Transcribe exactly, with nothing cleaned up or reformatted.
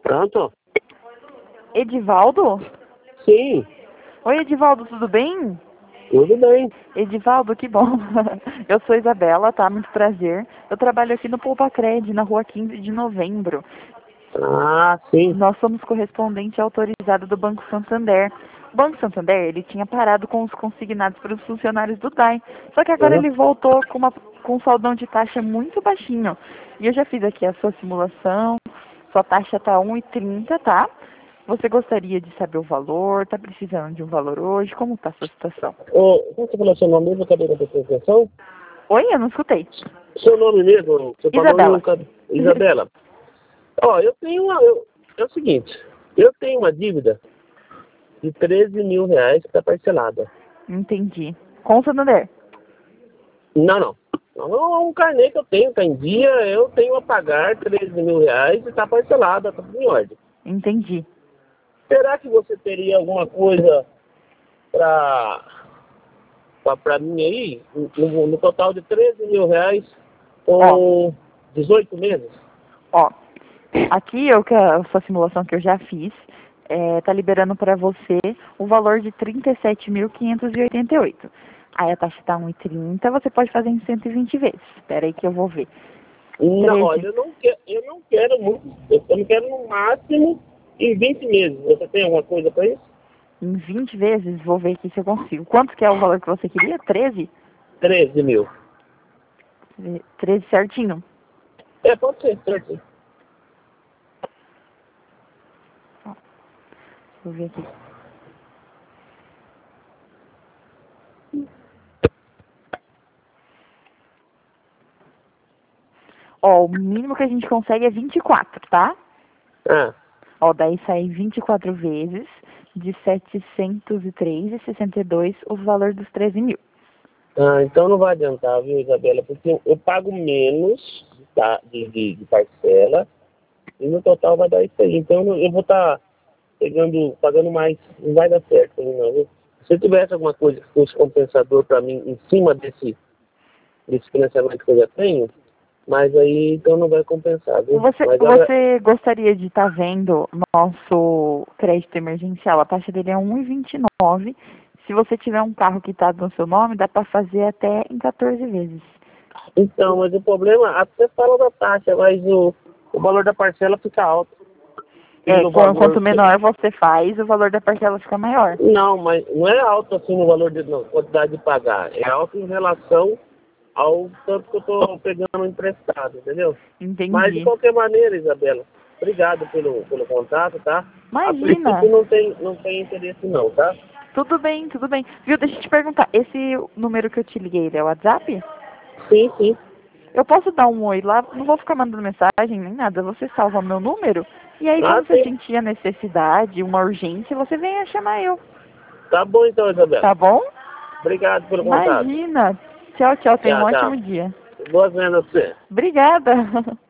Pronto? Edivaldo? Sim, Oi, Edivaldo, tudo bem? tudo bem. Edivaldo, que bom. Eu sou Isabela, tá? Muito prazer. Eu trabalho aqui no Poupacred, na rua quinze de novembro. Ah, sim. Nós somos correspondente autorizado do Banco Santander. O Banco Santander, ele tinha parado com os consignados para os funcionários do D A I. Só que agora Uhum. ele voltou com, uma, com um saldão de taxa muito baixinho. E eu já fiz aqui a sua simulação. Sua taxa está um e trinta, tá? Você gostaria de saber o valor? Está precisando de um valor hoje? Como está a sua situação? Ô, como você falou seu nome mesmo? Acabei da atenção. Oi, eu não escutei. Seu nome mesmo? Você falou Isabela. nunca. Isabela. Ó, eu tenho uma. Eu, é o seguinte, eu tenho uma dívida de treze mil reais que está parcelada. Entendi. Com o Santander? Não, não. Não, não é um carnê que eu tenho, tá em dia, eu tenho a pagar treze mil reais e está parcelada, tá tudo em ordem. Entendi. Será que você teria alguma coisa para para mim aí, no, no total de treze mil reais Ó, com dezoito meses? ó. Aqui eu que a sua simulação que eu já fiz, é, tá liberando para você o valor de trinta e sete mil quinhentos e oitenta e oito. Aí a taxa tá um e trinta, você pode fazer em cento e vinte vezes. Espera aí que eu vou ver. Não, olha, treze eu não quero, eu não quero muito, eu não quero no máximo em vinte meses. Você tem alguma coisa para isso? em vinte vezes, vou ver aqui se eu consigo. Quanto que é o valor que você queria? treze? treze mil. treze certinho? É, pode ser, treze. Ó, vou ver aqui. Ó, o mínimo que a gente consegue é vinte e quatro, tá? Ah, Ó, daí sai vinte e quatro vezes de setecentos e três vírgula sessenta e dois o valor dos treze mil. ah, então não vai adiantar, viu, Isabela? Porque eu, eu pago menos tá, de, de, de parcela e no total vai dar isso aí. Então eu, eu vou estar pegando, pagando mais. Não vai dar certo pra mim, não, viu? Se eu tivesse alguma coisa que fosse compensador para mim em cima desse, desse financiamento que eu já tenho, mas aí então não vai compensar, viu? Você, Mas agora, você gostaria de estar vendo nosso crédito emergencial? A taxa dele é um vírgula vinte e nove. Se você tiver um carro quitado no seu nome, dá para fazer até em quatorze vezes. então, mas o problema, até fala da taxa, mas o, o valor da parcela fica alto. É, Pelo qu- quanto valor que... menor você faz, o valor da parcela fica maior. Não, mas não é alto assim no valor de não, quantidade de pagar. É alto em relação ao tanto que eu estou pegando emprestado, entendeu? Mas de Entendi. qualquer maneira, Isabela, obrigado pelo, pelo contato, tá? A princípio Imagina. não tem, não tem interesse não, tá? Tudo bem, tudo bem. Viu, deixa eu te perguntar. Esse número que eu te liguei, ele é o WhatsApp? Sim, sim. Eu posso dar um oi lá, não vou ficar mandando mensagem nem nada, você salva meu número e aí Ah, quando você sim. sentir a necessidade, uma urgência, você vem a chamar eu, Tá bom então, Isabela. tá bom? Obrigado pelo contato. Imagina. Tchau, tchau, tenha um Tchau, ótimo tchau. dia. Boas vendas pra você. Obrigada.